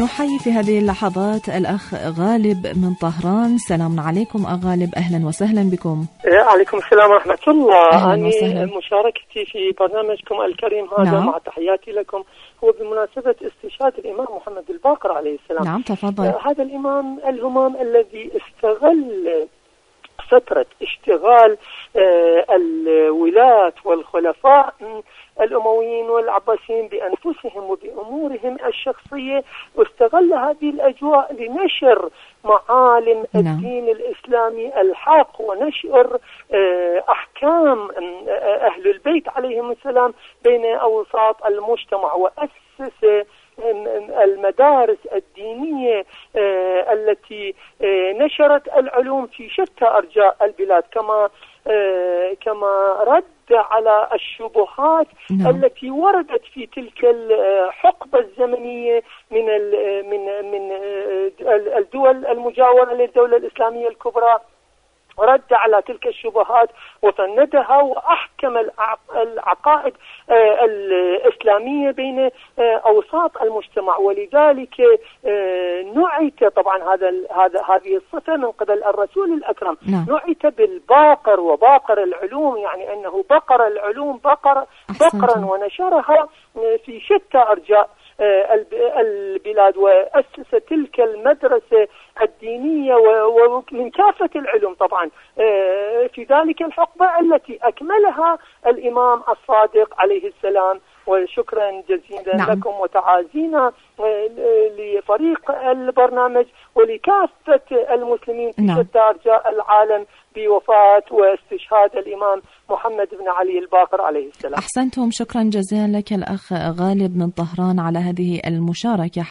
ونحيي في هذه اللحظات الأخ غالب من طهران. سلام عليكم أخ غالب، أهلا وسهلا بكم. عليكم السلام ورحمة الله. أهلا وسهلا. مشاركتي في برنامجكم الكريم هذا نعم. مع تحياتي لكم هو بمناسبة استشهاد الإمام محمد الباقر عليه السلام. نعم تفضل. هذا الإمام الهمام الذي استغل فترة اشتغال الولاة والخلفاء الأمويين والعباسيين بأنفسهم وبأمورهم الشخصية، واستغل هذه الأجواء لنشر معالم الدين الإسلامي الحق ونشر أحكام أهل البيت عليهم السلام بين أوساط المجتمع، وأسس المدارس الدينية التي نشرت العلوم في شتى أرجاء البلاد، كما رد على الشبهات التي وردت في تلك الحقبة الزمنية من الدول المجاورة للدولة الإسلامية الكبرى، رد على تلك الشبهات وفندها وأحكم العقائد الإسلامية بين أوساط المجتمع. ولذلك نعت طبعا هذه الصفة من قبل الرسول الأكرم، نعت بالباقر وباقر العلوم، يعني أنه بقر العلوم بقرا ونشرها في شتى أرجاء البلاد، وأسس تلك المدرسة الدينية ومن كافة العلوم طبعا في ذلك الحقبة التي أكملها الإمام الصادق عليه السلام. وشكرا جزيلا لكم وتعازينا لفريق البرنامج ولكافة المسلمين في شتى أرجاء العالم بوفاة واستشهاد الإمام محمد بن علي الباقر عليه السلام. أحسنتم، شكرا جزيلا لك الأخ غالب من طهران على هذه المشاركة.